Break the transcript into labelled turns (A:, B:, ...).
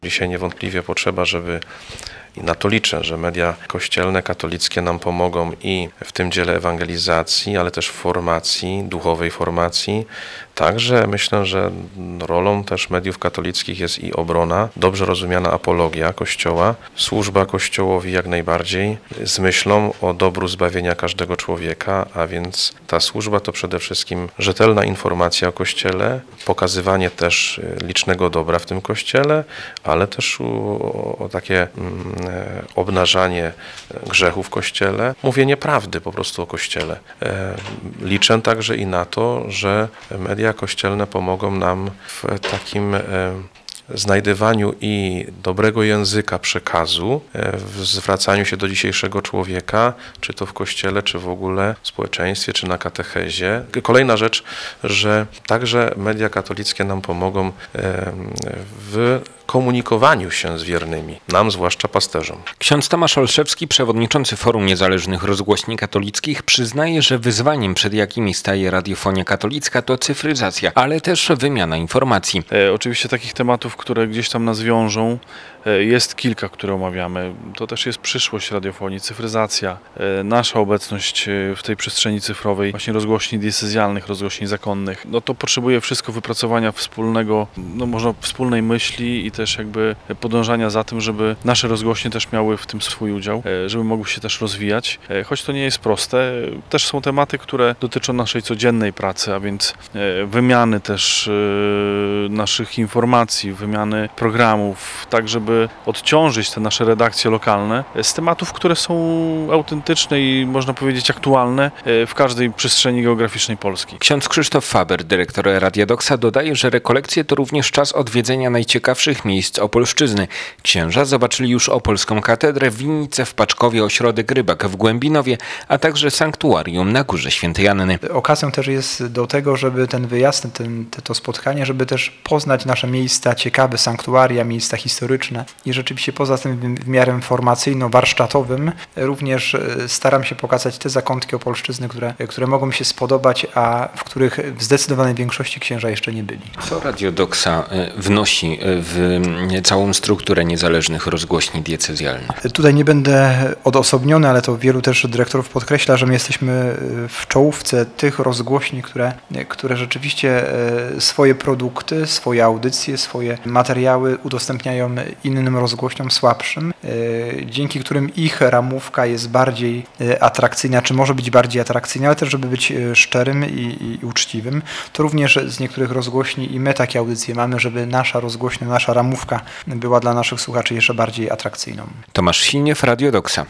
A: Dzisiaj niewątpliwie potrzeba, i na to liczę, że media kościelne, katolickie nam pomogą i w tym dziele ewangelizacji, ale też w formacji, duchowej formacji. Także myślę, że rolą też mediów katolickich jest i obrona, dobrze rozumiana apologia Kościoła, służba Kościołowi jak najbardziej, z myślą o dobru zbawienia każdego człowieka, a więc ta służba to przede wszystkim rzetelna informacja o Kościele, pokazywanie też licznego dobra w tym Kościele, ale też o takie obnażanie grzechu w Kościele, mówienie prawdy po prostu o Kościele. Liczę także i na to, że media kościelne pomogą nam w takim znajdywaniu i dobrego języka przekazu, w zwracaniu się do dzisiejszego człowieka, czy to w kościele, czy w ogóle w społeczeństwie, czy na katechezie. Kolejna rzecz, że także media katolickie nam pomogą w komunikowaniu się z wiernymi, nam zwłaszcza pasterzom.
B: Ksiądz Tomasz Olszewski, przewodniczący Forum Niezależnych Rozgłośni Katolickich, przyznaje, że wyzwaniem, przed jakimi staje radiofonia katolicka, to cyfryzacja, ale też wymiana informacji.
C: Oczywiście takich tematów, które gdzieś tam nas wiążą, jest kilka, które omawiamy. To też jest przyszłość radiofonii, cyfryzacja, nasza obecność w tej przestrzeni cyfrowej, właśnie rozgłośni diecezjalnych, rozgłośni zakonnych. No to potrzebuje wszystko wypracowania wspólnego, wspólnej myśli i też jakby podążania za tym, żeby nasze rozgłośnie też miały w tym swój udział, żeby mogły się też rozwijać. Choć to nie jest proste, też są tematy, które dotyczą naszej codziennej pracy, a więc wymiany też naszych informacji, wymiany programów, tak żeby odciążyć te nasze redakcje lokalne z tematów, które są autentyczne i można powiedzieć aktualne w każdej przestrzeni geograficznej Polski.
B: Ksiądz Krzysztof Faber, dyrektor Radia Doxa, dodaje, że rekolekcje to również czas odwiedzenia najciekawszych miejsc Opolszczyzny. Księża zobaczyli już Opolską Katedrę, winnicę w Paczkowie, ośrodek Rybak w Głębinowie, a także sanktuarium na Górze Świętej Anny.
D: Okazją też jest do tego, żeby ten wyjazd, to spotkanie, żeby też poznać nasze miejsca ciekawe, sanktuaria, miejsca historyczne. I rzeczywiście poza tym wymiarem formacyjno-warsztatowym również staram się pokazać te zakątki Opolszczyzny, które mogą mi się spodobać, a w których w zdecydowanej większości księża jeszcze nie byli.
B: Co Radio Doxa wnosi w całą strukturę niezależnych rozgłośni diecezjalnych?
D: Tutaj nie będę odosobniony, ale to wielu też dyrektorów podkreśla, że my jesteśmy w czołówce tych rozgłośni, które rzeczywiście swoje produkty, swoje audycje, swoje materiały udostępniają innym rozgłośniom słabszym, dzięki którym ich ramówka jest bardziej atrakcyjna, czy może być bardziej atrakcyjna, ale też żeby być szczerym i uczciwym. To również z niektórych rozgłośni i my takie audycje mamy, żeby nasza rozgłośnia, nasza ramówka była dla naszych słuchaczy jeszcze bardziej atrakcyjną.
B: Tomasz Silniew, Radio Doxa.